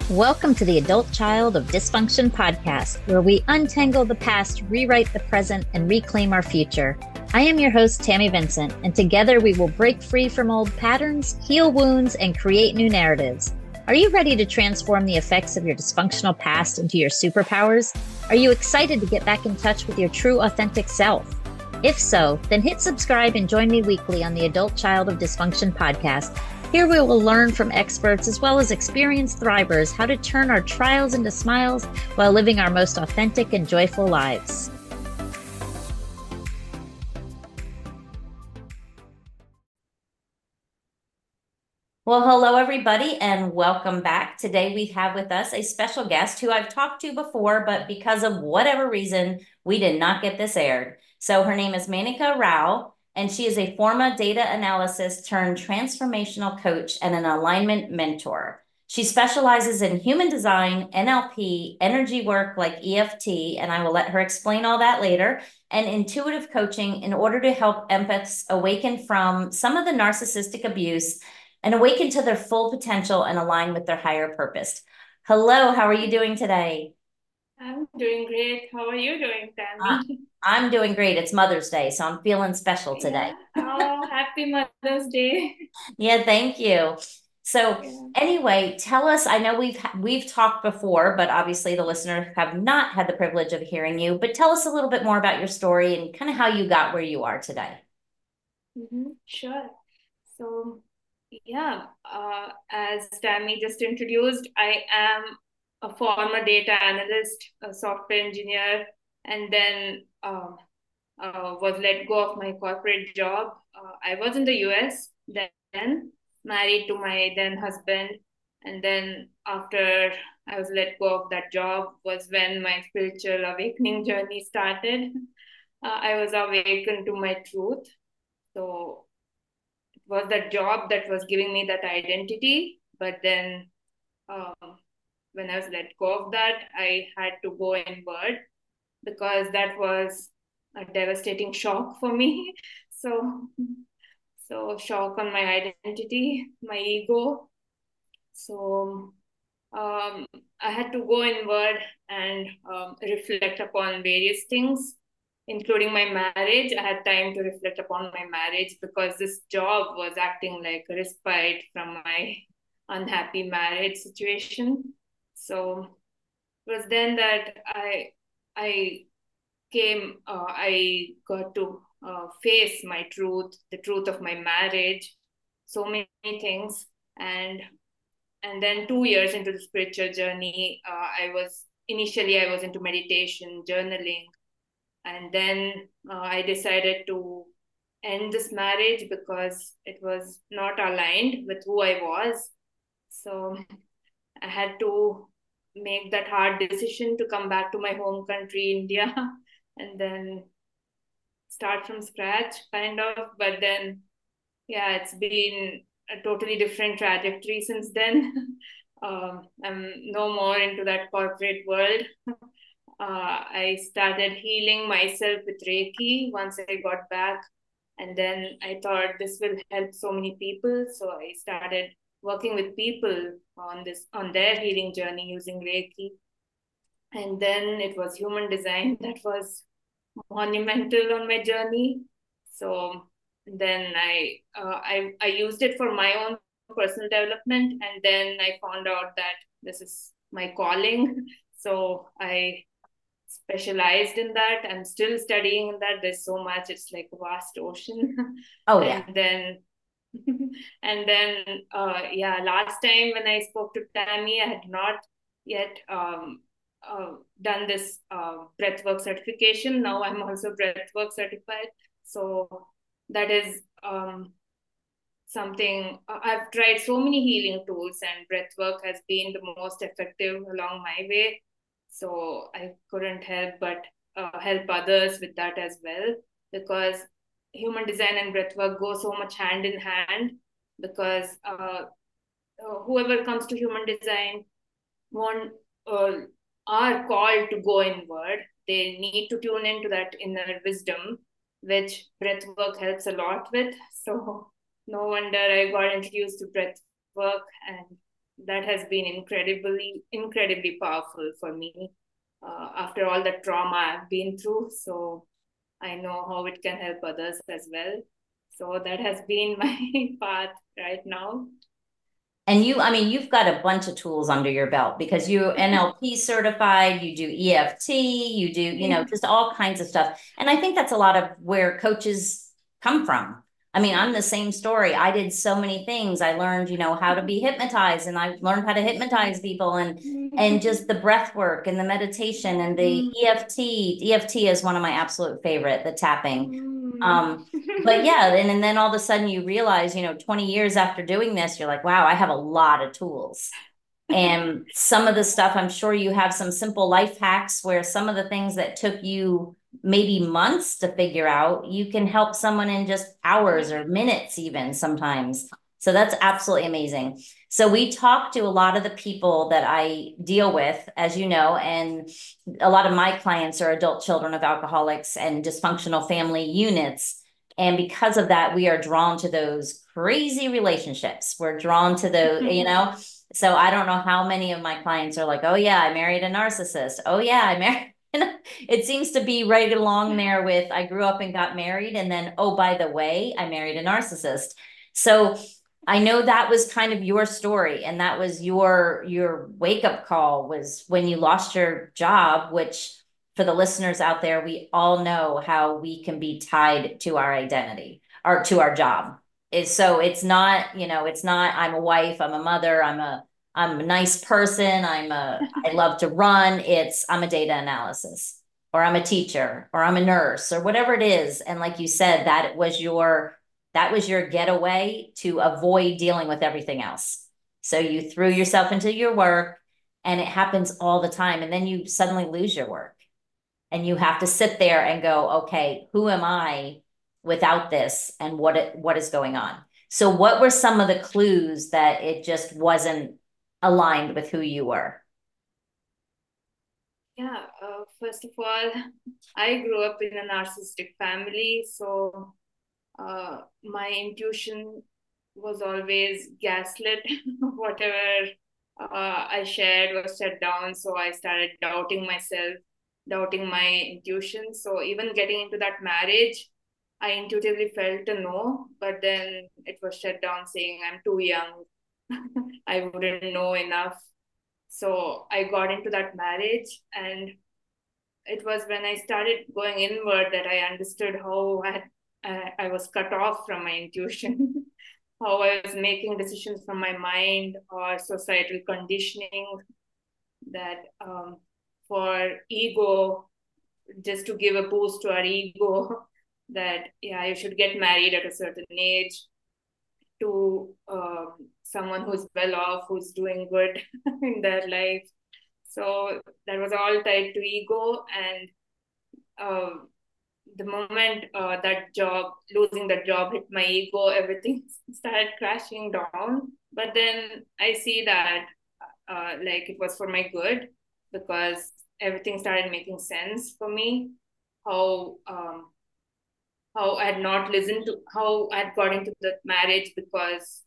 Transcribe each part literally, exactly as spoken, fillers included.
Welcome to the Adult Child of Dysfunction podcast, where we untangle the past, rewrite the present, and reclaim our future. I am your host, Tammy Vincent, and together we will break free from old patterns, heal wounds, and create new narratives. Are you ready to transform the effects of your dysfunctional past into your superpowers? Are you excited to get back in touch with your true, authentic self? If so, then hit subscribe and join me weekly on the Adult Child of Dysfunction podcast. Here we will learn from experts as well as experienced thrivers how to turn our trials into smiles while living our most authentic and joyful lives. Well, hello, everybody, and welcome back. Today we have with us a special guest who I've talked to before, but because of whatever reason, we did not get this aired. So her name is Manika Rao, and she is a former data analysis turned transformational coach and an alignment mentor. She specializes in human design, N L P, energy work like E F T, and I will let her explain all that later, and intuitive coaching in order to help empaths awaken from some of the narcissistic abuse and awaken to their full potential and align with their higher purpose. Hello, how are you doing today? I'm doing great. How are you doing, Uh, Tammy? I'm doing great. It's Mother's Day, so I'm feeling special today. Yeah. Oh, happy Mother's Day. Yeah, thank you. So Yeah. anyway, tell us, I know we've we've talked before, but obviously the listeners have not had the privilege of hearing you, but tell us a little bit more about your story and kind of how you got where you are today. Mm-hmm. Sure. So, yeah, uh, as Tammy just introduced, I am a former data analyst, a software engineer, and then uh, uh, was let go of my corporate job. Uh, I was in the U S then, married to my then husband. And then after I was let go of that job was when my spiritual awakening journey started. Uh, I was awakened to my truth. So it was that job that was giving me that identity. But then um, when I was let go of that, I had to go inward because that was a devastating shock for me. So, so shock on my identity, my ego. So, um, I had to go inward and um, reflect upon various things, including my marriage. I had time to reflect upon my marriage because this job was acting like a respite from my unhappy marriage situation. So it was then that I I came, uh, I got to uh, face my truth, the truth of my marriage, so many things, and and then two years into the spiritual journey, uh, I was initially I was into meditation, journaling, and then uh, I decided to end this marriage because it was not aligned with who I was. So I had to make that hard decision to come back to my home country, India, and then start from scratch, kind of. But then, yeah, it's been a totally different trajectory since then. um, I'm no more into that corporate world. Uh, I started healing myself with Reiki once I got back. And then I thought this will help so many people. So I started working with people on this on their healing journey using Reiki. And then it was human design that was monumental on my journey. So then I uh, I I used it for my own personal development, and then I found out that this is my calling. So I specialized in that. I'm still studying in that. There's so much. It's like a vast ocean. Oh and yeah. then and then uh, yeah, last time when I spoke to Tammy, I had not yet um, uh, done this uh, breathwork certification. Now I'm also breathwork certified. So that is um, something uh, I've tried so many healing tools, and breathwork has been the most effective along my way. So I couldn't help but uh, help others with that as well, because human design and breathwork go so much hand in hand. Because uh, uh, whoever comes to human design want uh, are called to go inward. They need to tune into that inner wisdom, which breath work helps a lot with. So no wonder I got introduced to breath work, and that has been incredibly, incredibly powerful for me uh, after all the trauma I've been through. So I know how it can help others as well. So that has been my path right now. And you, I mean, you've got a bunch of tools under your belt because you N L P certified, you do E F T, you do, you know, just all kinds of stuff. And I think that's a lot of where coaches come from. I mean, I'm the same story. I did so many things. I learned, you know, how to be hypnotized, and I learned how to hypnotize people, and and just the breath work and the meditation and the E F T. E F T is one of my absolute favorite, the tapping. Um, but yeah, and, and then all of a sudden you realize, you know, twenty years after doing this, you're like, wow, I have a lot of tools. And some of the stuff, I'm sure you have some simple life hacks where some of the things that took you maybe months to figure out, you can help someone in just hours or minutes, even sometimes. So that's absolutely amazing. So we talk to a lot of the people that I deal with, as you know, and a lot of my clients are adult children of alcoholics and dysfunctional family units. And because of that, we are drawn to those crazy relationships. We're drawn to those, you know. So I don't know how many of my clients are like, oh, yeah, I married a narcissist. Oh, yeah, I married. It seems to be right along there with I grew up and got married. And then, oh, by the way, I married a narcissist. So I know that was kind of your story, and that was your your wake up call was when you lost your job, which for the listeners out there, we all know how we can be tied to our identity or to our job. Is so it's not, you know, it's not I'm a wife, I'm a mother, I'm a I'm a nice person, I'm a I love to run. It's I'm a data analysis, or I'm a teacher, or I'm a nurse, or whatever it is. And like you said, that was your that was your getaway to avoid dealing with everything else. So you threw yourself into your work, and it happens all the time. And then you suddenly lose your work, and you have to sit there and go, okay, who am I without this, and what it, what is going on? So what were some of the clues that it just wasn't aligned with who you were? Yeah, uh, first of all, I grew up in a narcissistic family, so uh, my intuition was always gaslit. Whatever uh, I shared was shut down, so I started doubting myself, doubting my intuition. So even getting into that marriage, I intuitively felt a no, but then it was shut down, saying I'm too young. I wouldn't know enough. So I got into that marriage, and it was when I started going inward that I understood how I, had, I was cut off from my intuition, how I was making decisions from my mind or societal conditioning that um, for ego, just to give a boost to our ego, that, yeah, you should get married at a certain age to um, someone who's well off, who's doing good in their life. So that was all tied to ego. And uh, the moment uh, that job, losing that job hit my ego, everything started crashing down. But then I see that uh, like it was for my good, because everything started making sense for me. How um, how I had not listened to, how I had got into that marriage because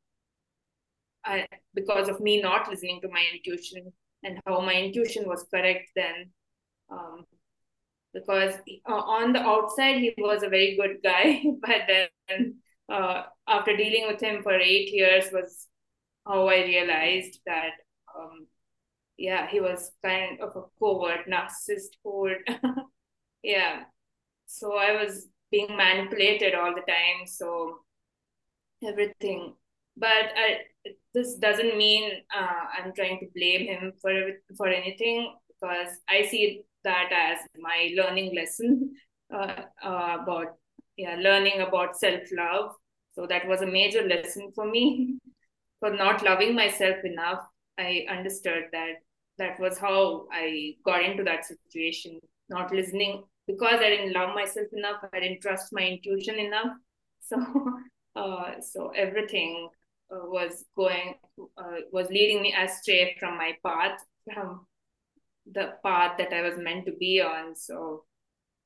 I because of me not listening to my intuition, and how my intuition was correct then. Um, because uh, on the outside he was a very good guy, but then uh, after dealing with him for eight years was how I realized that um, yeah, he was kind of a covert narcissist who would yeah. So I was being manipulated all the time. So everything. But I, this doesn't mean uh, I'm trying to blame him for for anything, because I see that as my learning lesson uh, uh, about yeah learning about self love. So that was a major lesson for me for not loving myself enough. I understood that that was how I got into that situation, not listening because I didn't love myself enough. I didn't trust my intuition enough. So, uh, so everything uh, was going uh, was leading me astray from my path, from the path that I was meant to be on. So,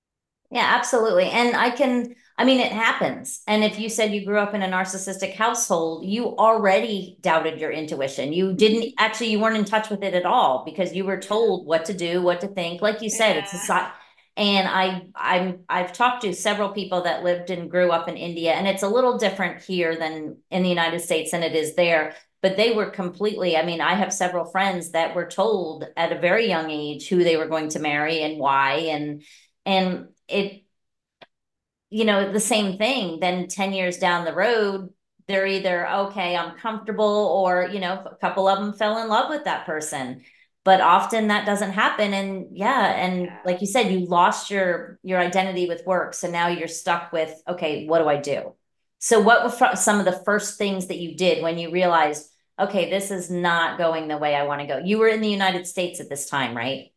Yeah, absolutely. And I can, I mean, it happens. And if you said you grew up in a narcissistic household, you already doubted your intuition. You didn't actually, you weren't in touch with it at all because you were Yeah, told what to do, what to think. Like you said, it's a yeah, side. And I, I'm, I've talked to several people that lived and grew up in India, and it's a little different here than in the United States than it is there. But they were completely, I mean, I have several friends that were told at a very young age who they were going to marry and why. And and it, you know, the same thing. Then ten years down the road, they're either, okay, I'm comfortable, or, you know, a couple of them fell in love with that person. But often that doesn't happen. And yeah, and yeah. like you said, you lost your your identity with work. So now you're stuck with, okay, what do I do? So what were some of the first things that you did when you realized, okay, this is not going the way I want to go? You were in the United States at this time, right?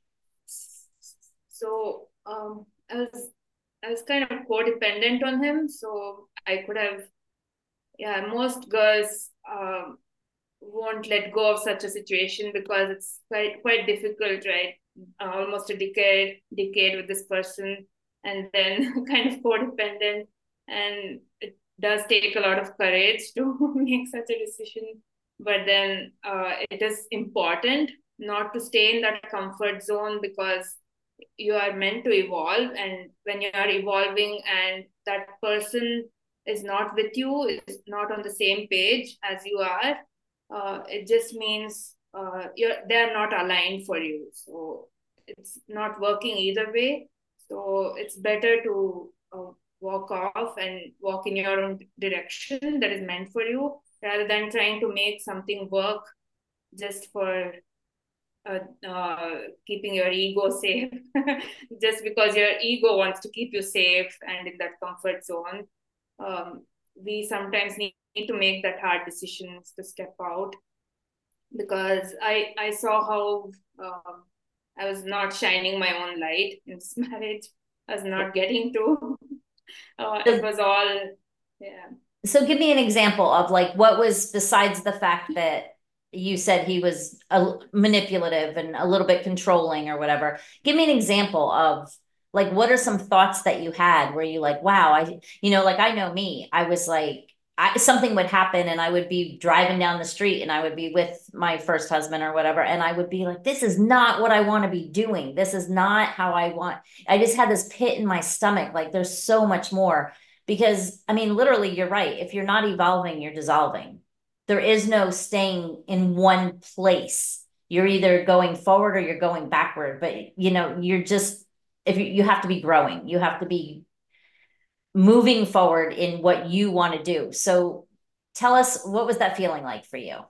So um, I was I was kind of codependent on him, so I could have, yeah, most girls um, won't let go of such a situation because it's quite quite difficult, right? Uh, almost a decade decade with this person, and then kind of codependent, and it does take a lot of courage to make such a decision. But then uh, it is important not to stay in that comfort zone because you are meant to evolve, and when you are evolving and that person is not with you, is not on the same page as you are, uh, it just means uh, you're they are not aligned for you, so it's not working either way. So it's better to uh, walk off and walk in your own direction that is meant for you, rather than trying to make something work just for uh, uh, keeping your ego safe, just because your ego wants to keep you safe and in that comfort zone. Um, we sometimes need, need to make that hard decisions to step out, because I I saw how um, I was not shining my own light in this marriage. I was not getting to. Uh, it So was all, yeah. So give me an example of like what was, besides the fact that you said he was a, manipulative and a little bit controlling or whatever. Give me an example of like what are some thoughts that you had where you like, wow, I, you know, like I know me, I was like, I, something would happen and I would be driving down the street and I would be with my first husband or whatever, and I would be like, this is not what I want to be doing. This is not how I want. I just had this pit in my stomach. Like there's so much more. Because, I mean, literally, you're right. If you're not evolving, you're dissolving. There is no staying in one place. You're either going forward or you're going backward. But, you know, you're just, if you, you have to be growing, you have to be moving forward in what you want to do. So tell us, what was that feeling like for you?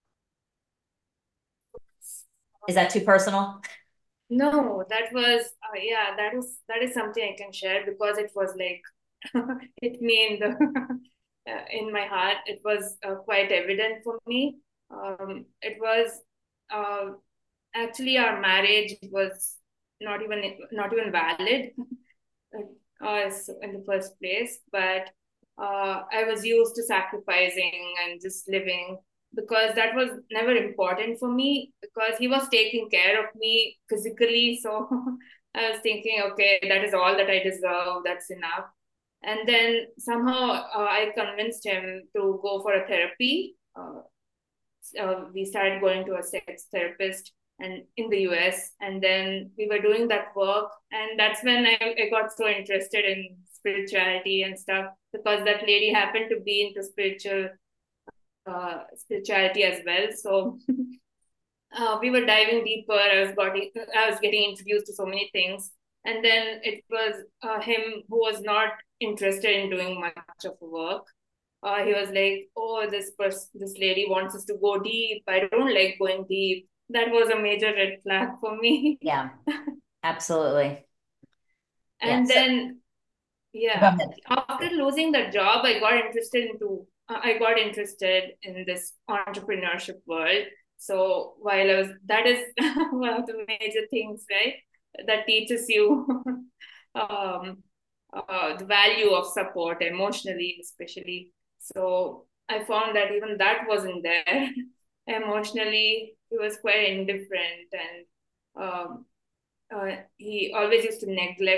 Is that too personal? No, that was uh, yeah, that is that is something I can share because it was like hit me in the uh, in my heart. It was uh, quite evident for me. Um, it was uh, actually our marriage was not even not even valid uh, in the first place, but uh, I was used to sacrificing and just living because that was never important for me because he was taking care of me physically. So I was thinking, okay, that is all that I deserve. That's enough. And then somehow uh, I convinced him to go for a therapy. Uh, uh, we started going to a sex therapist and in the U S, and then we were doing that work, and that's when I, I got so interested in spirituality and stuff because that lady happened to be into spiritual uh, spirituality as well. So uh, we were diving deeper. I was getting I was getting introduced to so many things, and then it was uh, him who was not interested in doing much of work. Uh, he was like, "Oh, this person, this lady wants us to go deep. I don't like going deep." That was a major red flag for me. Yeah, absolutely. Yeah. And So then, go yeah, ahead. after losing that job, I got interested into uh, I got interested in this entrepreneurship world. So while I was, that is one of the major things, right? That teaches you um, uh, the value of support emotionally, especially. So I found that even that wasn't there. Emotionally, he was quite indifferent, and um, uh, he always used to neglect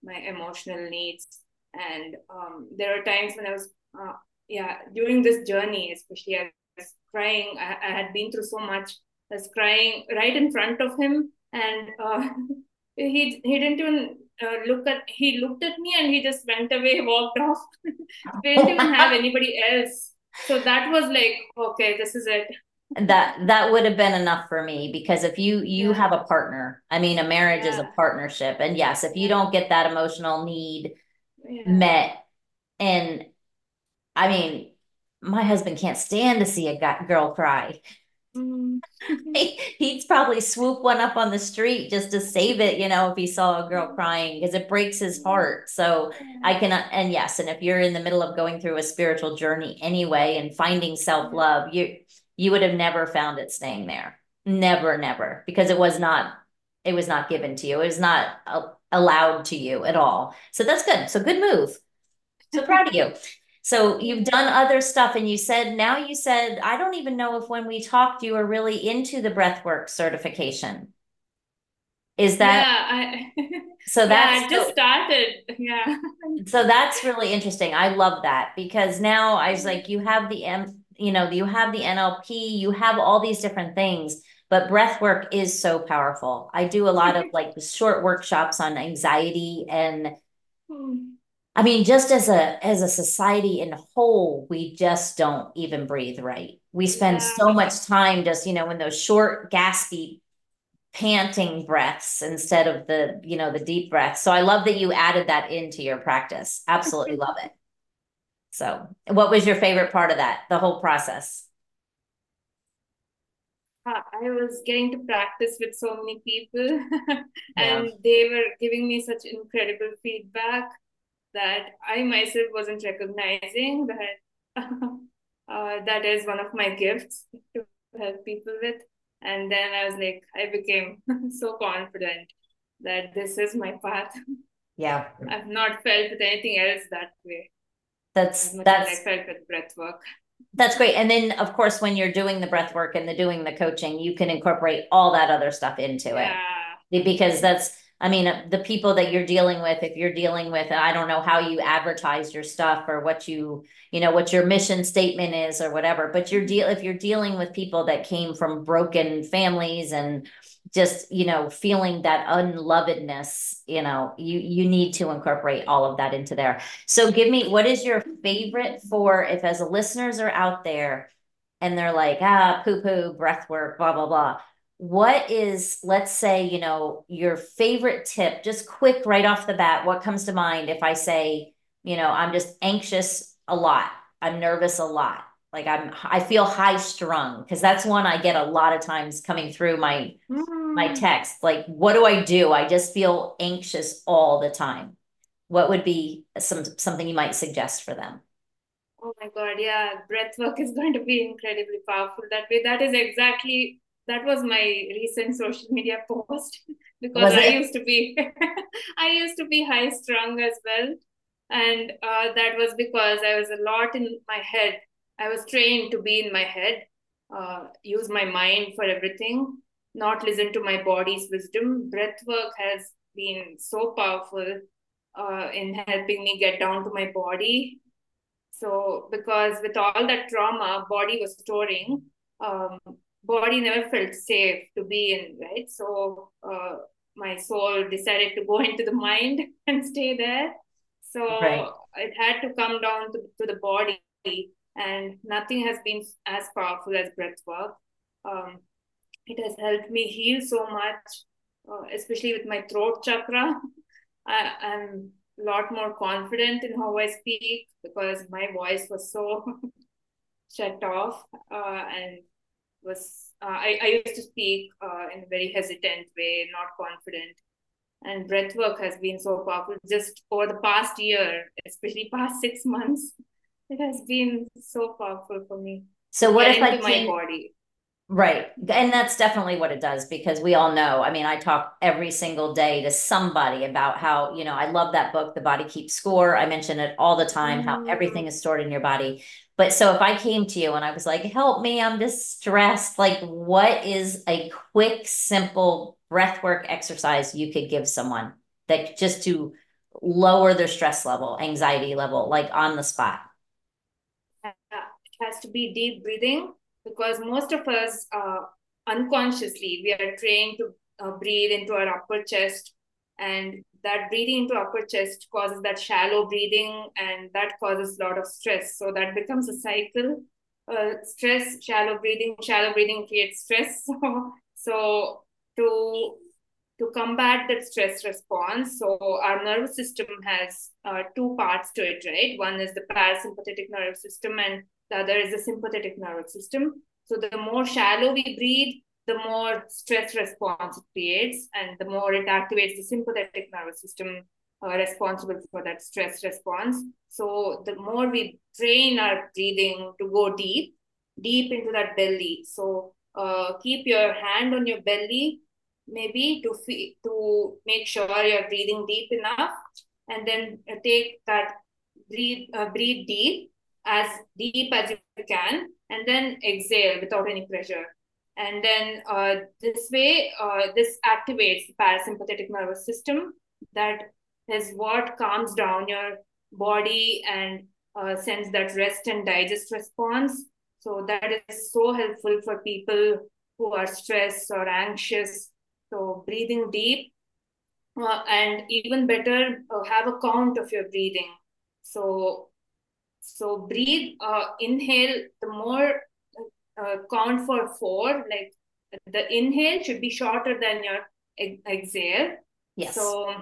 my emotional needs. And um, there are times when I was, uh, yeah, during this journey, especially I was crying. I, I had been through so much. I was crying right in front of him, and uh, he he didn't even uh, look at. He looked at me and he just went away, walked off. Didn't even have anybody else. So that was like, okay, this is it. that that would have been enough for me, because if you you Yeah, have a partner, I mean, a marriage is a yeah, partnership, and yes, if you yeah, don't get that emotional need yeah. met, and I mean, my husband can't stand to see a guy, girl cry. Mm. He, he'd probably swoop one up on the street just to save it, you know, if he saw a girl crying, because it breaks his heart. So I can, and yes, and if you're in the middle of going through a spiritual journey anyway and finding self-love, you you would have never found it staying there. Never, never, because it was not, it was not given to you. It was not uh, allowed to you at all. So that's good. So good move. So proud of you. So you've done other stuff, and you said, now you said, I don't even know if when we talked, you were really into the breathwork certification. Is that Yeah, I so yeah, that's I just so started. Yeah. so that's really interesting. I love that, because now I was like, you have the M, you know, you have the N L P, you have all these different things, but breath work is so powerful. I do a lot of like short workshops on anxiety, and Hmm. I mean, just as a as a society in whole, we just don't even breathe right. We spend Yeah. so much time just, you know, in those short, gaspy, panting breaths instead of the, you know, the deep breaths. So I love that you added that into your practice. Absolutely love it. So, what was your favorite part of that, the whole process? Uh, I was getting to practice with so many people, Yeah. and they were giving me such incredible feedback that I myself wasn't recognizing that uh, that is one of my gifts to help people with. And then I was like, I became so confident that this is my path. Yeah. I've not felt with anything else that way as That's much as I that's felt with breath work. That's great. And then, of course, when you're doing the breath work and the doing the coaching, you can incorporate all that other stuff into it. Yeah. Because that's, I mean, the people that you're dealing with, if you're dealing with, I don't know how you advertise your stuff or what you, you know, what your mission statement is or whatever, but you're deal if you're dealing with people that came from broken families and just, you know, feeling that unlovedness, you know, you you need to incorporate all of that into there. So give me, what is your favorite for, if as the listeners are out there and they're like, ah, poo poo, breath work, blah, blah, blah. What is, let's say, you know, your favorite tip, just quick right off the bat, what comes to mind if I say, you know, I'm just anxious a lot, I'm nervous a lot, like I'm, I feel high strung, because that's one I get a lot of times coming through my my Mm. text. Like, what do I do? I just feel anxious all the time. What would be some something you might suggest for them? Oh my God, yeah, breath work is going to be incredibly powerful that way. That is exactly, that was my recent social media post because Was I it? used to be, I used to be high strung as well. And uh, that was because I was a lot in my head. I was trained to be in my head, uh, use my mind for everything, not listen to my body's wisdom. Breath work has been so powerful uh, in helping me get down to my body. So, because with all that trauma, body was storing, um, body never felt safe to be in, right? So, uh, my soul decided to go into the mind and stay there. Right. So, it had to come down to, to the body, and nothing has been as powerful as breath work. Um, it has helped me heal so much, uh, especially with my throat chakra. I, I'm a lot more confident in how I speak because my voice was so shut off uh, and was uh, I, I used to speak uh, in a very hesitant way, not confident. And breath work has been so powerful just over the past year, especially past six months. It has been so powerful for me So to what get if I into my came, body. right. And that's definitely what it does, because we all know. I mean, I talk every single day to somebody about how, you know, I love that book, The Body Keeps Score. I mention it all the time, how Mm. everything is stored in your body. But so if I came to you and I was like, help me, I'm just stressed, like, what is a quick, simple breath work exercise you could give someone that just to lower their stress level, anxiety level, like on the spot? Uh, it has to be deep breathing because most of us, uh, unconsciously, we are trained to uh, breathe into our upper chest, and that breathing into upper chest causes that shallow breathing, and that causes a lot of stress. So that becomes a cycle. Uh, stress, shallow breathing, shallow breathing creates stress. So, so to to combat that stress response. So our nervous system has uh, two parts to it, right? One is the parasympathetic nervous system, and the other is the sympathetic nervous system. So the more shallow we breathe, the more stress response it creates, and the more it activates the sympathetic nervous system uh, responsible for that stress response. So the more we train our breathing to go deep, deep into that belly. So uh, keep your hand on your belly, maybe to fe- to make sure you're breathing deep enough, and then uh, take that breathe uh, breathe deep, as deep as you can, and then exhale without any pressure. And then uh, this way, uh, this activates the parasympathetic nervous system. That is what calms down your body and uh, sends that rest and digest response. So that is so helpful for people who are stressed or anxious. So breathing deep, uh, and even better, uh, have a count of your breathing. So so breathe, uh, inhale the more, uh, count for four. Like the inhale should be shorter than your ex- exhale. Yes. So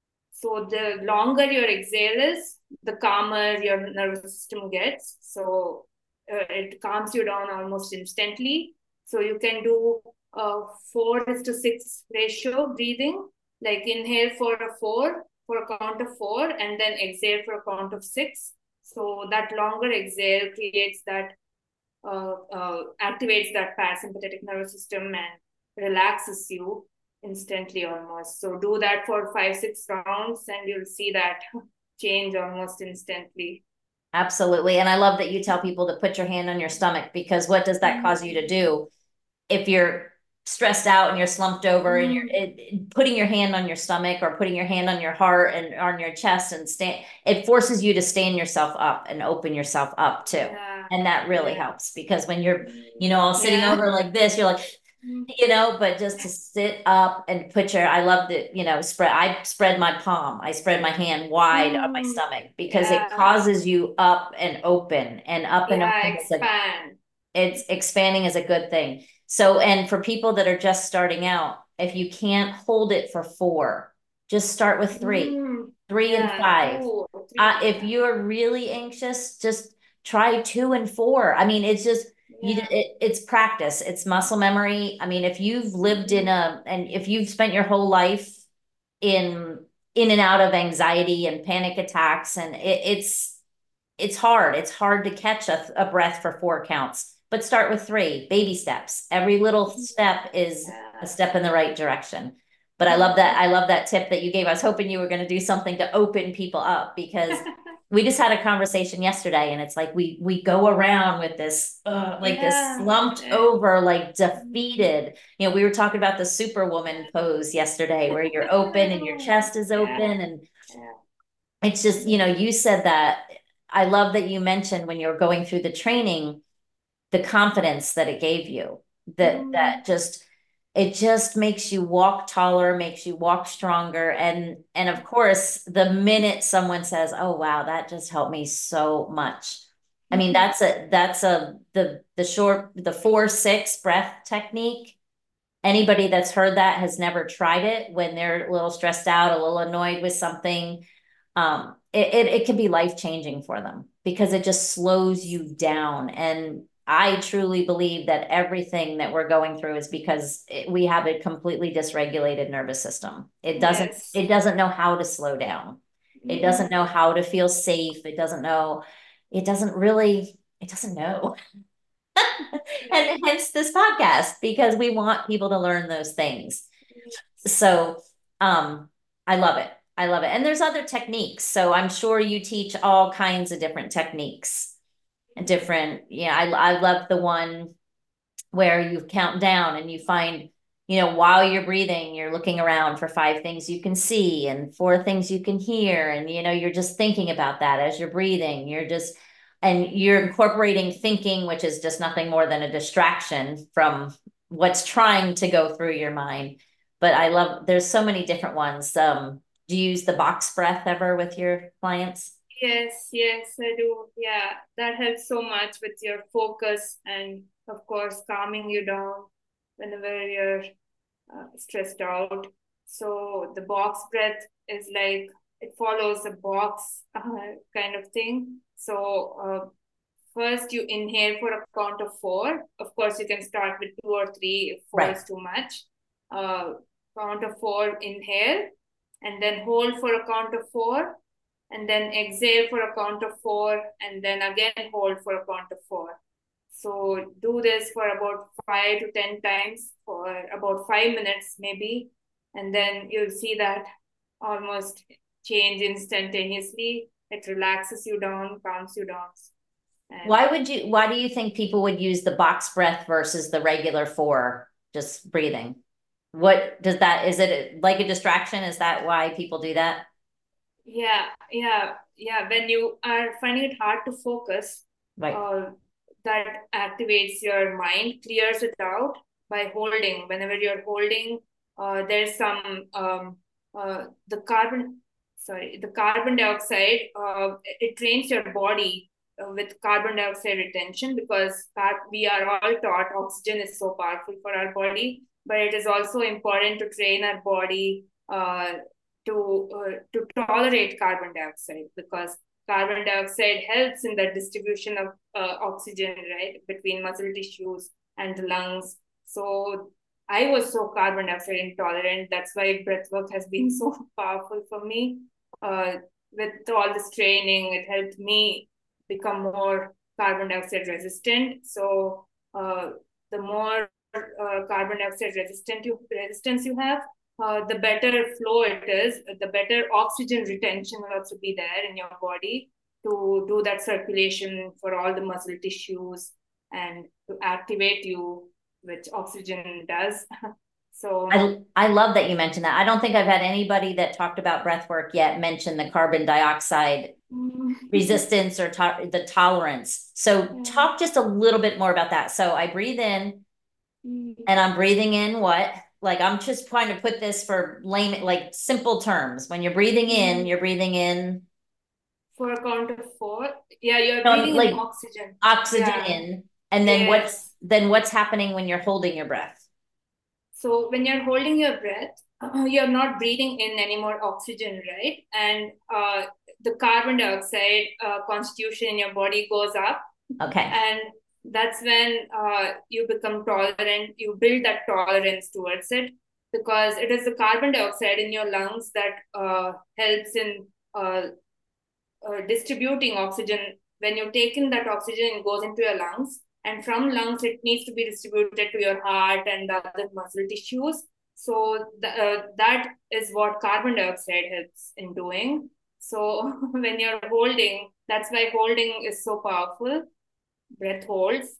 so the longer your exhale is, the calmer your nervous system gets. So uh, it calms you down almost instantly. So you can do a four is to six ratio breathing, like inhale for a four, for a count of four, and then exhale for a count of six. So that longer exhale creates that, uh, uh, activates that parasympathetic nervous system and relaxes you instantly almost. So do that for five, six rounds, and you'll see that change almost instantly. Absolutely. And I love that you tell people to put your hand on your stomach, because what does that cause you to do? If you're stressed out and you're slumped over and you're Mm. it, it- putting your hand on your stomach or putting your hand on your heart and on your chest and stand, it forces you to stand yourself up and open yourself up too. Yeah, And that really yeah, helps, because when you're, you know, all sitting yeah. over like this, you're like, you know, but just to sit up and put your, I love that, you know, spread, I spread my palm, I spread my hand wide on my Mm. stomach, because it Yeah, causes you up and open, and up and yeah, open is a, expand. it's expanding is a good thing. So, and for people that are just starting out, if you can't hold it for four, just start with three, Mm. three and Yeah, five. two, Uh, three. if Yeah, you're really anxious, just try two and four. I mean, it's just, you, yeah. it, it's practice, it's muscle memory. I mean, if you've lived in Mm. a, and if you've spent your whole life in, in and out of anxiety and panic attacks, and it, it's, it's hard. It's hard to catch a, a breath for four counts, but start with three baby steps. Every little step is a Yeah. step in the right direction. But I love that. Mm. I love that tip that you gave. I was hoping you were going to do something to open people up, because we just had a conversation yesterday, and it's like we we go around with this uh, like this Yeah. slumped Yeah. over, like Mm. defeated. You know, we were talking about the superwoman pose yesterday, where you're open and your chest is open, Yeah. and Yeah. it's just, you know, you said that. I love that you mentioned when you were going through the training, the confidence that it gave you, that Mm. that just, it just makes you walk taller, makes you walk stronger. And and of course, the minute someone says, "Oh wow, that just helped me so much." I mean, that's a that's a the the short the four six breath technique. Anybody that's heard that has never tried it when they're a little stressed out, a little annoyed with something. Um, it, it, it can be life changing for them, because it just slows you down. And I truly believe that everything that we're going through is because it, we have a completely dysregulated nervous system. It doesn't, Yes. it doesn't know how to slow down. It doesn't Mm. know how to feel safe. It doesn't know, it doesn't really, it doesn't know. Yeah. And hence this podcast, because we want people to learn those things. So um, I love it. I love it. And there's other techniques. So I'm sure you teach all kinds of different techniques. Different, yeah, I I love the one where you count down and you find, you know, while you're breathing, you're looking around for five things you can see and four things you can hear. And, you know, you're just thinking about that as you're breathing. You're just, and you're incorporating thinking, which is just nothing more than a distraction from what's trying to go through your mind. But I love, there's so many different ones. Um, do you use the box breath ever with your clients? Yes, yes, I do. Yeah, that helps so much with your focus and, of course, calming you down whenever you're uh, stressed out. So the box breath is like it follows a box uh, kind of thing. So uh, first you inhale for a count of four. Of course, you can start with two or three if four Right. is too much. Uh, count of four, inhale, and then hold for a count of four, and then exhale for a count of four, and then again hold for a count of four. So do this for about five to ten times for about five minutes maybe, and then you'll see that almost change instantaneously. It relaxes you down, calms you down, and Why would you, why do you think people would use the box breath versus the regular four, just breathing? What does that, is it like a distraction? Is that why people do that? yeah, yeah, yeah. When you are finding it hard to focus, Right. uh, that activates your mind, clears it out by holding. Whenever you're holding, uh, there's some um, uh, the carbon, sorry, the carbon dioxide. Uh, it trains your body uh, with carbon dioxide retention because car- we are all taught oxygen is so powerful for our body, but it is also important to train our body. Uh, to uh, to tolerate carbon dioxide because carbon dioxide helps in the distribution of uh, oxygen right between muscle tissues and the lungs. So I was so carbon dioxide intolerant. That's why breath work has been so powerful for me. Uh, with all this training, it helped me become more carbon dioxide resistant. So uh, the more uh, carbon dioxide resistant you resistance you have, uh, the better flow it is, the better oxygen retention will also be there in your body to do that circulation for all the muscle tissues and to activate you, which oxygen does. So, I I love that you mentioned that. I don't think I've had anybody that talked about breath work yet mention the carbon dioxide resistance or to the tolerance. So yeah. talk just a little bit more about that. So I breathe in Mm. and I'm breathing in what? Like I'm just trying to put this for lame, like simple terms. When you're breathing in, Mm. you're breathing in, For a count of four, yeah, you're no, breathing in like oxygen. oxygen Yeah, in, and then what's yes. then what's happening when you're holding your breath? So when you're holding your breath, uh, you're not breathing in any more oxygen, right? And uh, the carbon dioxide uh, constitution in your body goes up, Okay. and that's when uh, you become tolerant. You build that tolerance towards it because it is the carbon dioxide in your lungs that uh, helps in uh, uh, distributing oxygen. When you take in that oxygen, it goes into your lungs, and from lungs, it needs to be distributed to your heart and the other muscle tissues. So the, uh, that is what carbon dioxide helps in doing. So when you're holding, that's why holding is so powerful. Breath holds,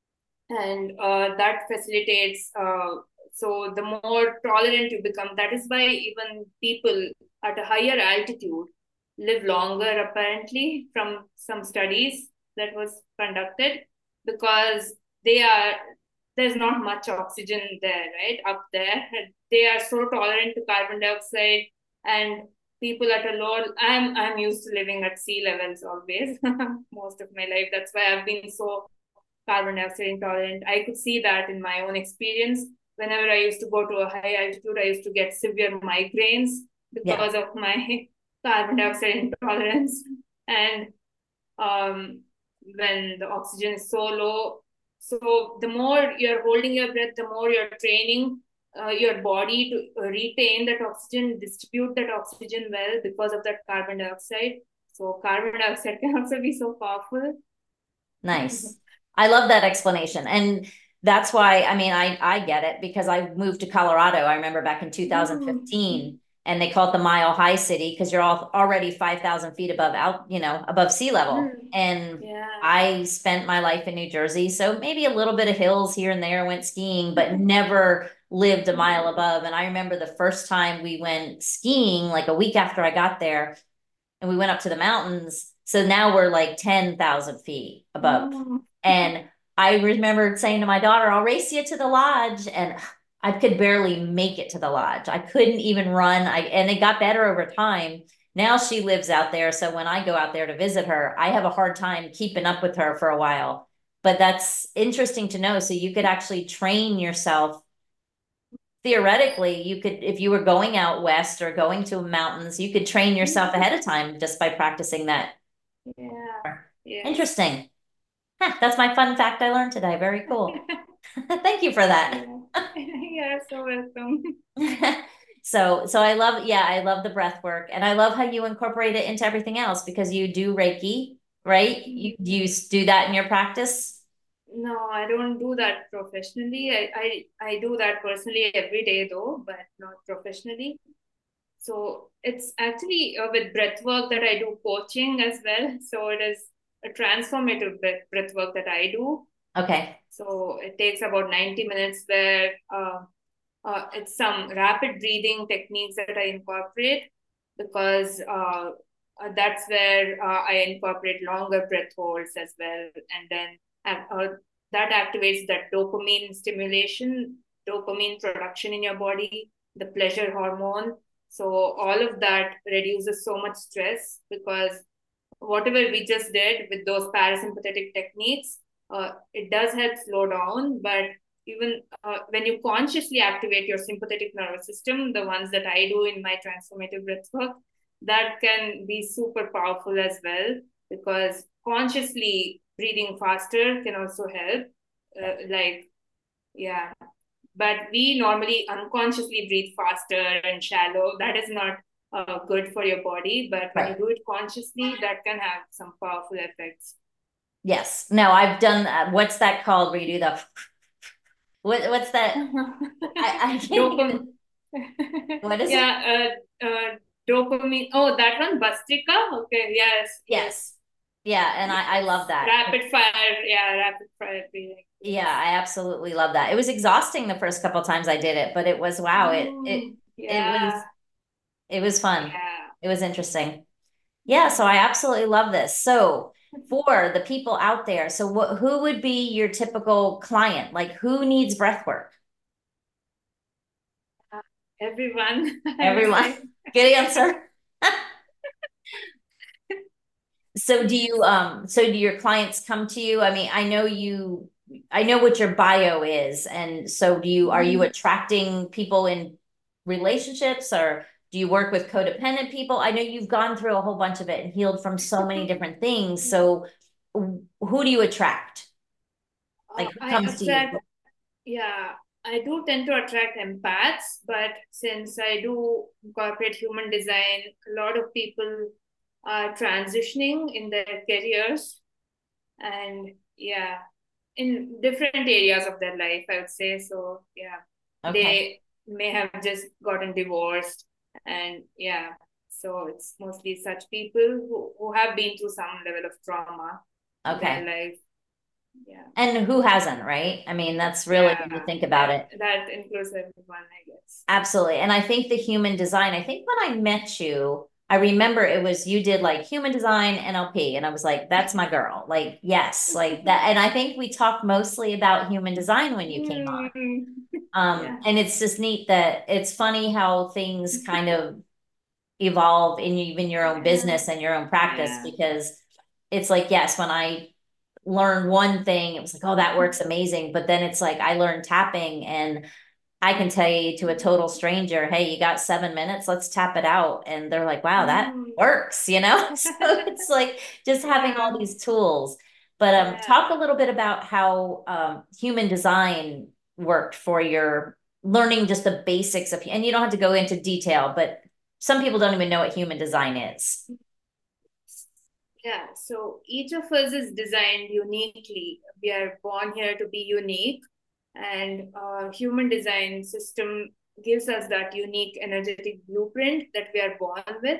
and uh, that facilitates. Uh, so the more tolerant you become, that is why even people at a higher altitude live longer apparently from some studies that was conducted because they are there's not much oxygen there right up there. They are so tolerant to carbon dioxide, and people at a lower i'm i'm used to living at sea levels always most of my life. That's why I've been so carbon dioxide intolerant. I could see that in my own experience. Whenever I used to go to a high altitude, I used to get severe migraines Yeah. because of my carbon dioxide intolerance. And um, when the oxygen is so low, so the more you're holding your breath, the more you're training uh, your body to retain that oxygen, distribute that oxygen well because of that carbon dioxide. So carbon dioxide can also be so powerful. Nice. I love that explanation. And that's why, I mean, I I get it because I moved to Colorado. I remember back in Mm. two thousand fifteen and they call it the Mile High City because you're all already five thousand feet above out, you know, above sea level. Mm. And Yeah. I spent my life in New Jersey, so maybe a little bit of hills here and there, went skiing, but never lived a mile above. And I remember the first time we went skiing, like a week after I got there, and we went up to the mountains. So now we're like ten thousand feet above. Mm. And I remember saying to my daughter, I'll race you to the lodge. And I could barely make it to the lodge. I couldn't even run. I, and it got better over time. Now she lives out there. So when I go out there to visit her, I have a hard time keeping up with her for a while. But that's interesting to know. So you could actually train yourself theoretically. You could, if you were going out west or going to mountains, you could train yourself ahead of time just by practicing that. Yeah. Yes. Interesting. Huh, that's my fun fact I learned today. Very cool. Thank you for that. Yeah. You're so welcome. So, so I love, yeah, I love the breath work, and I love how you incorporate it into everything else because you do Reiki, right? You, do you do that in your practice? No, I don't do that professionally. I, I, I do that personally every day though, but not professionally. So it's actually uh, with breath work that I do coaching as well. So it is a transformative breath, breath work that I do. Okay. So it takes about ninety minutes where uh, uh, it's some rapid breathing techniques that I incorporate because uh, uh, that's where uh, I incorporate longer breath holds as well. And then uh, that activates that dopamine stimulation, dopamine production in your body, the pleasure hormone. So all of that reduces so much stress because whatever we just did with those parasympathetic techniques, uh, it does help slow down. But even uh, when you consciously activate your sympathetic nervous system, the ones that I do in my transformative breath work, that can be super powerful as well because consciously breathing faster can also help. Uh, like, yeah, but we normally unconsciously breathe faster and shallow. That is not uh, good for your body. But when you Right. do it consciously, that can have some powerful effects. Yes. No, I've done, uh, what's that called where you do the, what, what's that? I, I can't even, Dopamine. what is it? Yeah, uh, uh, dopamine. Oh, that one, Bastrika. Okay, yes, yes, Yes. Yeah. And I, I love yes. that. Rapid fire. Yeah, rapid fire breathing. Yeah, Yes. I absolutely love that. It was exhausting the first couple times I did it, but it was wow, it it Mm, it was yeah, it was fun. yeah. It was interesting. Yeah, so I absolutely love this. So for the people out there, so what who would be your typical client? Like who needs breath work? Everyone, I would Everyone. say. Good answer. So do you um so do your clients come to you? I mean, I know you I know what your bio is, and so do you are you Mhm. attracting people in relationships, or do you work with codependent people? I know you've gone through a whole bunch of it and healed from so many different things. So who do you attract? Uh, Like who I comes to you? attract, yeah, I do tend to attract empaths, but since I do incorporate human design, a lot of people are transitioning in their careers and, yeah, in different areas of their life, I would say. So, yeah, Okay. they may have just gotten divorced, and, yeah, so it's mostly such people who, who have been through some level of trauma in their Okay. life. Yeah. And who hasn't, right? I mean, that's really Yeah, when you think about that it. that includes everyone, I guess. Absolutely. And I think the human design, I think when I met you, I remember it was you did like human design N L P. And I was like, that's my girl. Like, yes, like that. And I think we talked mostly about human design when you came on. Mm, Um, yeah. and it's just neat that it's funny how things kind of evolve in even your own Yeah. business and your own practice, Yeah. because it's like, yes, when I learned one thing, it was like, oh, that works amazing. But then it's like I learned tapping, and I can tell you to a total stranger, hey, you got seven minutes, let's tap it out. And they're like, wow, that Mm. works, you know? So it's like just having all Yeah. these tools. But um, talk Yeah. a little bit about how um, human design worked for your learning just the basics of, and you don't have to go into detail, but some people don't even know what human design is. Yeah. So each of us is designed uniquely. We are born here to be unique, and uh, human design system gives us that unique energetic blueprint that we are born with.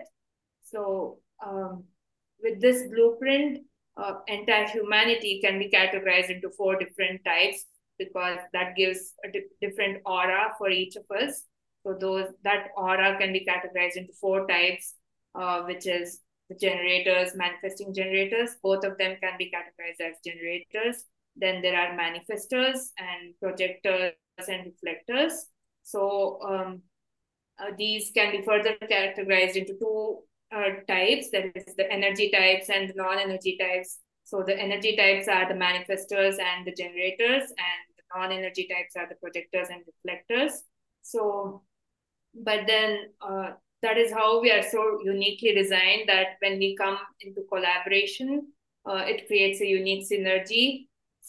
So, um, with this blueprint, uh, entire humanity can be categorized into four different types because that gives a di- different aura for each of us. So, those that aura can be categorized into four types, uh, which is the generators, manifesting generators. Both of them can be categorized as generators. Then there are manifestors and projectors and reflectors. So, um, uh, these can be further categorized into two uh, types, that is the energy types and the non-energy types. So the energy types are the manifestors and the generators, and the non-energy types are the projectors and reflectors. So, but then uh, that is how we are so uniquely designed that when we come into collaboration, uh, it creates a unique synergy.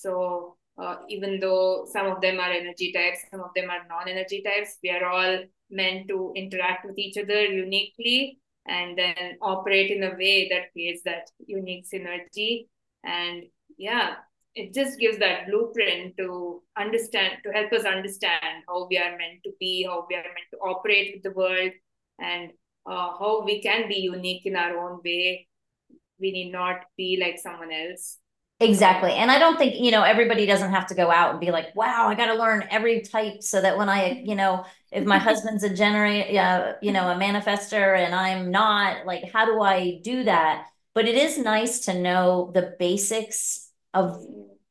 So uh, even though some of them are energy types, some of them are non-energy types, we are all meant to interact with each other uniquely and then operate in a way that creates that unique synergy. And yeah, it just gives that blueprint to understand, to help us understand how we are meant to be, how we are meant to operate with the world, and uh, how we can be unique in our own way. We need not be like someone else. Exactly. So And I don't think, you know, everybody doesn't have to go out and be like, wow, I got to learn every type so that when I, you know, if my husband's a generate, uh, you know, a manifester and I'm not, like, how do I do that? But it is nice to know the basics of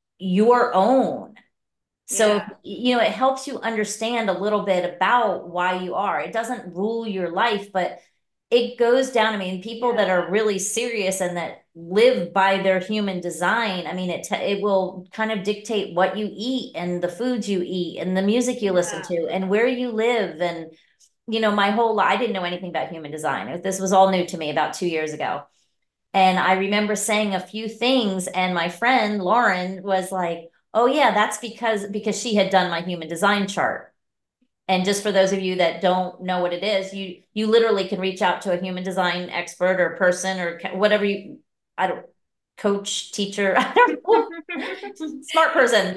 your own. So, yeah, you know, it helps you understand a little bit about why you are. It doesn't rule your life, but it goes down. I mean, people that yeah, are really serious and that live by their human design, I mean, it it will kind of dictate what you eat and the foods you eat and the music you listen yeah. to and where you live. And, you know, my whole life, I didn't know anything about human design. This was all new to me about two years ago. And I remember saying a few things, and my friend Lauren was like, "Oh yeah, that's because because she had done my human design chart." And just for those of you that don't know what it is, you you literally can reach out to a human design expert or person or whatever you, I don't, coach, teacher, I don't know, smart person,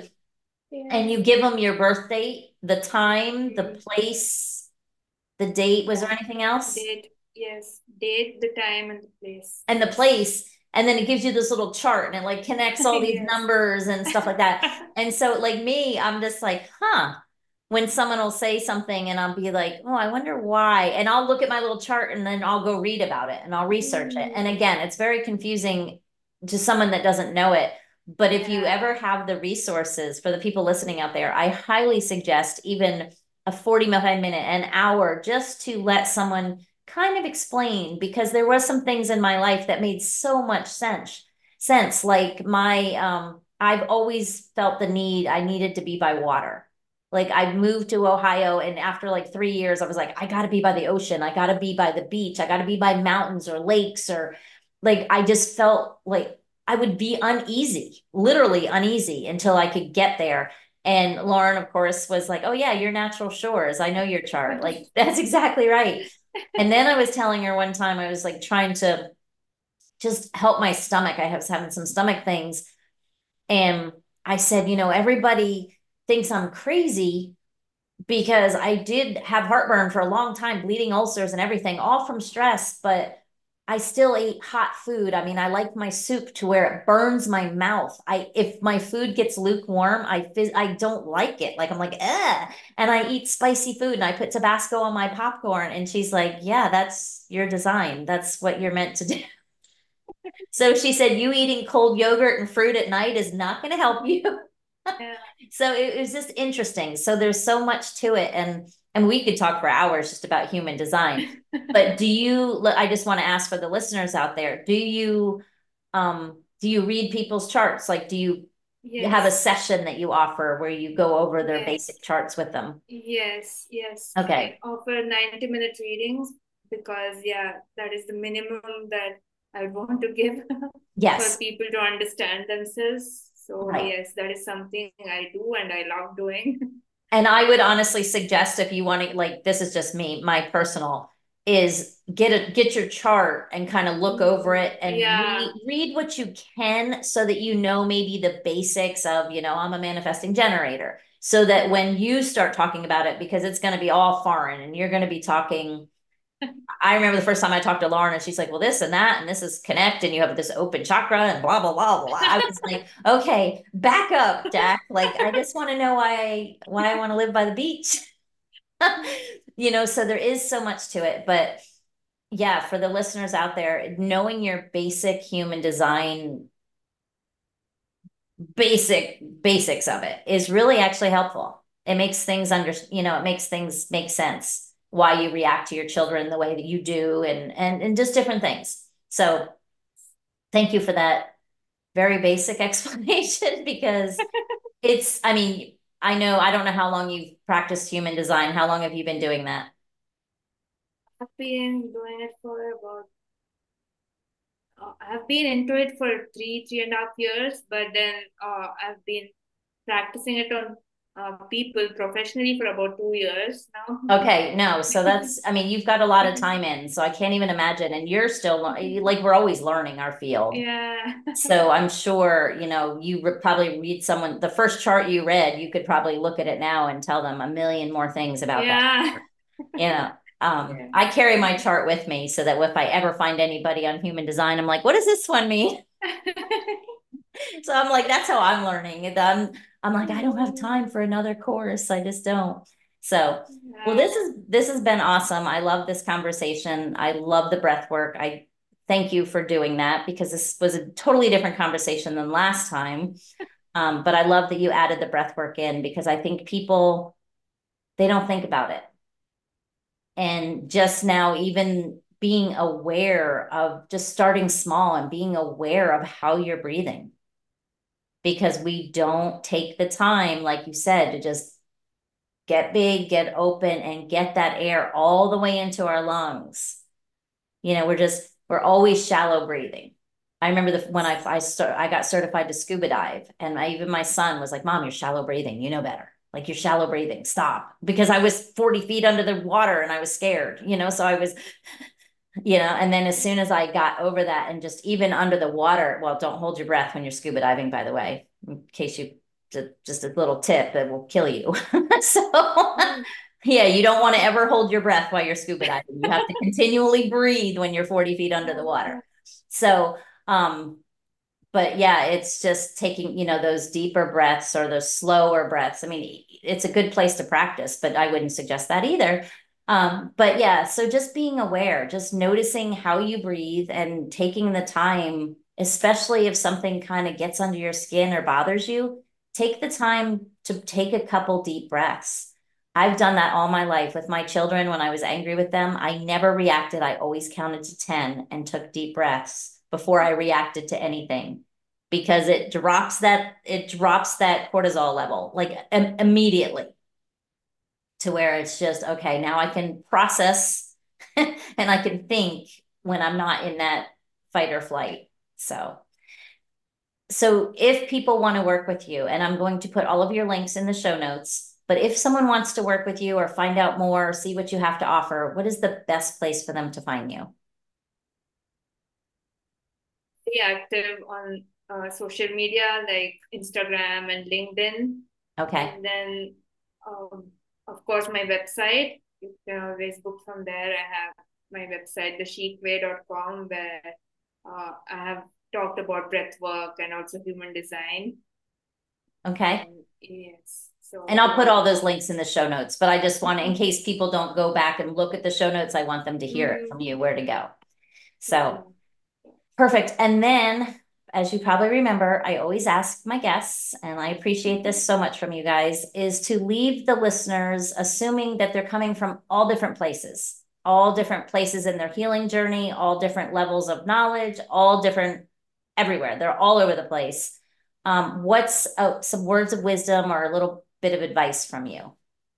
and Yes. you give them your birth date, the time, the Mm. place, the date. Was there Yeah. anything else? Date, yes. Date, the time, and the place. And the Yes. place, and then it gives you this little chart and it like connects all these Yes. numbers and stuff like that. And so like me, I'm just like, huh, when someone will say something and I'll be like, oh, I wonder why, and I'll look at my little chart and then I'll go read about it and I'll research it. Mm. And again, it's very confusing to someone that doesn't know it. But if you Yeah. ever have the resources, for the people listening out there, I highly suggest even a forty-five minute, an hour, just to let someone kind of explain, because there was some things in my life that made so much sense. Sense like my um I've always felt the need, I needed to be by water. Like I moved to Ohio, and after like three years I was like, I got to be by the ocean, I got to be by the beach, I got to be by mountains or lakes, or like I just felt like I would be uneasy, literally uneasy, until I could get there. And Lauren, of course, was like, oh yeah, your natural shores, I know your chart, like that's exactly right. And then I was telling her one time, I was like trying to just help my stomach. I was having some stomach things. And I said, you know, everybody thinks I'm crazy because I did have heartburn for a long time, bleeding ulcers and everything, all from stress, but I still ate hot food. I mean, I like my soup to where it burns my mouth. I if my food gets lukewarm, I I don't like it. Like I'm like, eh. And I eat spicy food and I put Tabasco on my popcorn. And she's like, yeah, that's your design. That's what you're meant to do. So she said, you eating cold yogurt and fruit at night is not going to help you. Yeah. So it, it was just interesting. So there's so much to it, and and we could talk for hours just about human design. But do you? I just want to ask for the listeners out there: Do you, um, do you read people's charts? Like, do you have a Yes. session that you offer where you go over their Yes. basic charts with them? Yes. Yes. I Okay. offer ninety minute readings because, yeah, that is the minimum that I want to give for Yes. people to understand themselves. So, Right. yes, that is something I do and I love doing. And I would honestly suggest, if you want to, like, this is just me, my personal, is get a get your chart and kind of look over Mm, it and yeah. read read what you can so that you know maybe the basics of, you know, I'm a manifesting generator. so that when you start talking about it, because it's going to be all foreign and you're going to be talking. I remember the first time I talked to Lauren and she's like, well, this and that, and this is connect, and you have this open chakra and blah, blah, blah, blah. I was like, okay, back up, Jack. Like, I just want to know why I, why I want to live by the beach. You know, so there is so much to it. But yeah, for the listeners out there, knowing your basic human design, basic basics of it is really actually helpful. It makes things under, you know, it makes things make sense why you react to your children the way that you do, and and and just different things. So thank you for that very basic explanation, because it's, I mean, I know, I don't know how long you've practiced human design. How long have you been doing that? I've been doing it for about, uh, I've been into it for three, three and a half years, but then uh, I've been practicing it on uh, people professionally for about two years now. Okay, no, so that's, I mean, you've got a lot of time in, so I can't even imagine. And you're still like, we're always learning our field. Yeah. So I'm sure, you know, you re- probably read someone, the first chart you read, you could probably look at it now and tell them a million more things about that. Yeah. You know, um, Yeah. I carry my chart with me so that if I ever find anybody on human design, I'm like, what does this one mean? So I'm like, that's how I'm learning. And I'm, I'm like, I don't have time for another course. I just don't. So, well, Yeah. this is this has been awesome. I love this conversation. I love the breath work. I thank you for doing that, because this was a totally different conversation than last time. Um, but I love that you added the breath work in, because I think people, they don't think about it. And just now, even being aware of just starting small and being aware of how you're breathing, because we don't take the time, like you said, to just get big, get open, and get that air all the way into our lungs. You know, we're just, we're always shallow breathing. I remember the, when I, I, start, I got certified to scuba dive, and I, even my son was like, Mom, you're shallow breathing. You know better. Like, you're shallow breathing. Stop. Because I was forty feet under the water and I was scared, you know, so I was, you know, and then as soon as I got over that, and just even under the water, well, don't hold your breath when you're scuba diving, by the way, in case you, just a little tip that will kill you. So, yeah, you don't want to ever hold your breath while you're scuba diving. You have to continually breathe when you're forty feet under the water. So, um, but yeah, it's just taking, you know, those deeper breaths or those slower breaths. I mean, it's a good place to practice, but I wouldn't suggest that either. Um, but yeah, so just being aware, just noticing how you breathe and taking the time, especially if something kind of gets under your skin or bothers you, take the time to take a couple deep breaths. I've done that all my life with my children. When I was angry with them, I never reacted. I always counted to ten and took deep breaths before I reacted to anything, because it drops that, it drops that cortisol level like im- immediately, to where it's just, okay, now I can process and I can think when I'm not in that fight or flight. So, so if people want to work with you, and I'm going to put all of your links in the show notes, but if someone wants to work with you or find out more, or see what you have to offer, what is the best place for them to find you? Be active on uh, social media like Instagram and LinkedIn. Okay. And then, um, of course, my website. You can always book from there. I have my website, the chic way dot com, where uh, I have talked about breath work and also human design. Okay. And yes, And so I'll put those all are. those links in the show notes, but I just want to, in case people don't go back and look at the show notes, I want them to hear it Mhm. from you, where to go. So Yeah. perfect. And then, as you probably remember, I always ask my guests, and I appreciate this so much from you guys, is to leave the listeners assuming that they're coming from all different places, all different places in their healing journey, all different levels of knowledge, all different everywhere. They're all over the place. Um, what's uh, some words of wisdom or a little bit of advice from you?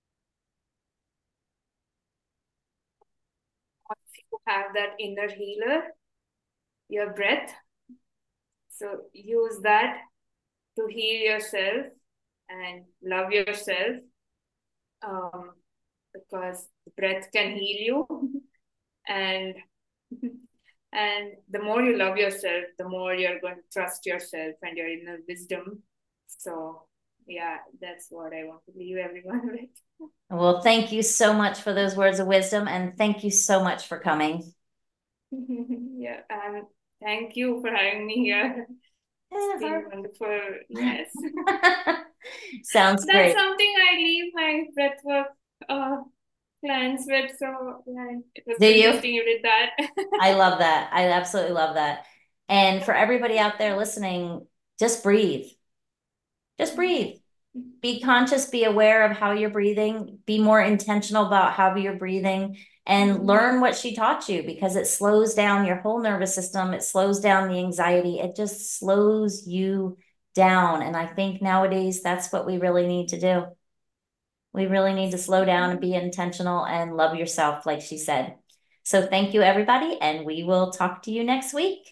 If you have that inner healer, your breath, so use that to heal yourself and love yourself, um, because the breath can heal you. and and the more you love yourself, the more you're going to trust yourself and your inner wisdom. So yeah, that's what I want to leave everyone with. Well, thank you so much for those words of wisdom, and thank you so much for coming. Yeah, and thank you for having me here. It's been wonderful. Yes. Sounds That's great. something I leave my breathwork uh, clients with. So yeah, it was Do you? interesting you did that. I love that. I absolutely love that. And for everybody out there listening, just breathe. Just breathe. Be conscious, be aware of how you're breathing, be more intentional about how you're breathing, and Mhm. learn what she taught you, because it slows down your whole nervous system. It slows down the anxiety. It just slows you down. And I think nowadays that's what we really need to do. We really need to slow down and be intentional and love yourself, like she said. So thank you, everybody, and we will talk to you next week.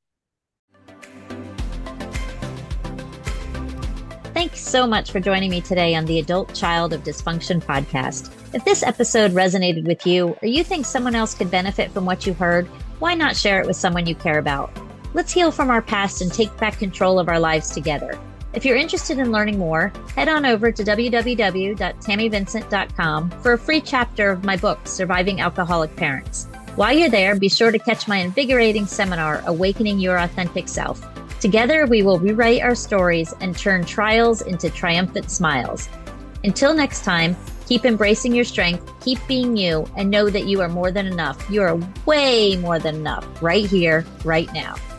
Thanks so much for joining me today on the Adult Child of Dysfunction podcast. If this episode resonated with you, or you think someone else could benefit from what you heard, why not share it with someone you care about? Let's heal from our past and take back control of our lives together. If you're interested in learning more, head on over to w w w dot tammy vincent dot com for a free chapter of my book, Surviving Alcoholic Parents. While you're there, be sure to catch my invigorating seminar, Awakening Your Authentic Self. Together, we will rewrite our stories and turn trials into triumphant smiles. Until next time, keep embracing your strength, keep being you, and know that you are more than enough. You are way more than enough right here, right now.